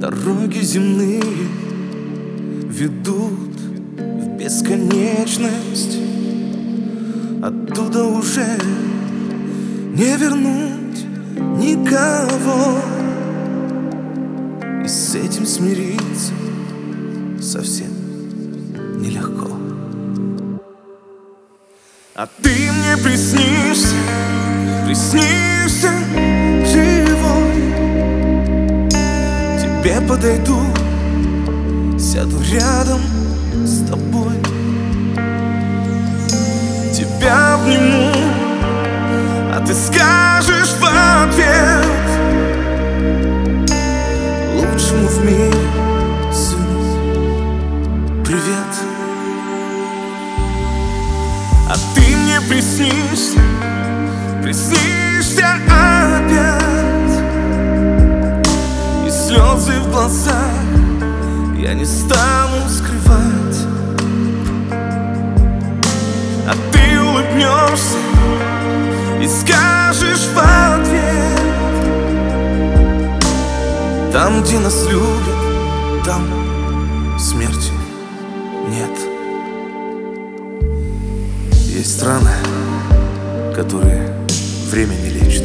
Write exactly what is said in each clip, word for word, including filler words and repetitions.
Дороги земные ведут в бесконечность. Оттуда уже не вернуть никого. И с этим смириться совсем нелегко. А ты мне приснишься, приснишься живой. Тебе подойду, сяду рядом с тобой. Тебя обниму, а ты скажешь в ответ лучшему в мире сыну привет. А ты мне приснишься, приснишься опять. И слезы в глазах я не стану скрывать. А ты улыбнешься и скажешь в ответ: там, где нас любят, там смерти нет. Есть страны, которые время не лечит,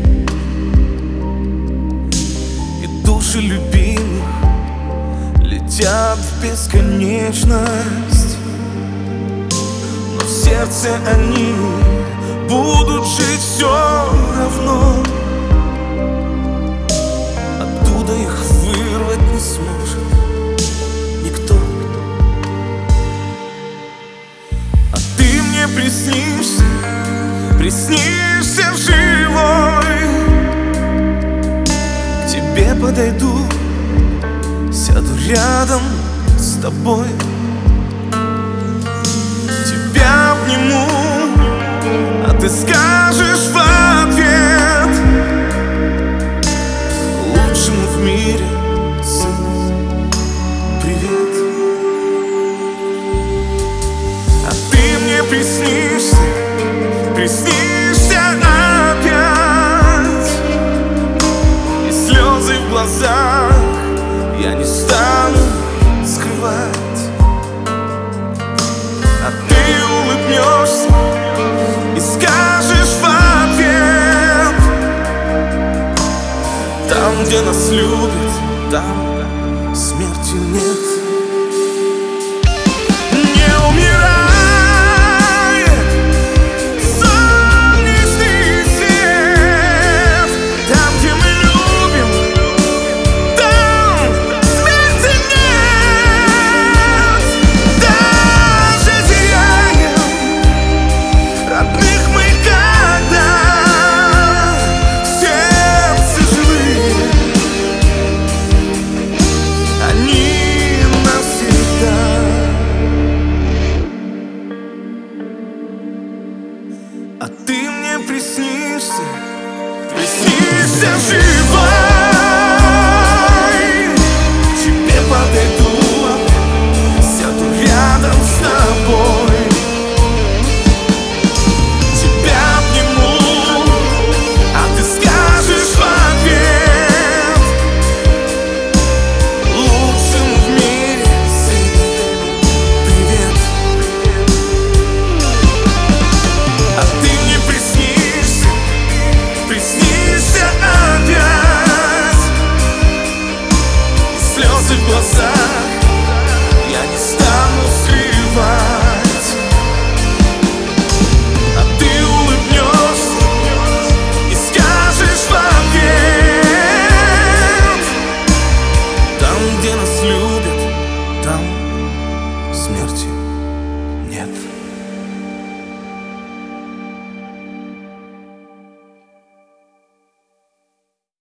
и души любимых летят в бесконечность. Но в сердце они будут жить все равно. Оттуда их вырвать не сможет никто. А ты мне приснишься, приснишься живой. К тебе подойду, сяду рядом с тобой. Тебя обниму, а ты скажешь в ответ лучшему в мире сыну привет. А ты мне приснишься, приснишься опять. И слезы в глазах я не стану скрывать. А ты улыбнешься и скажешь в ответ: там, где нас любят, там смерти нет.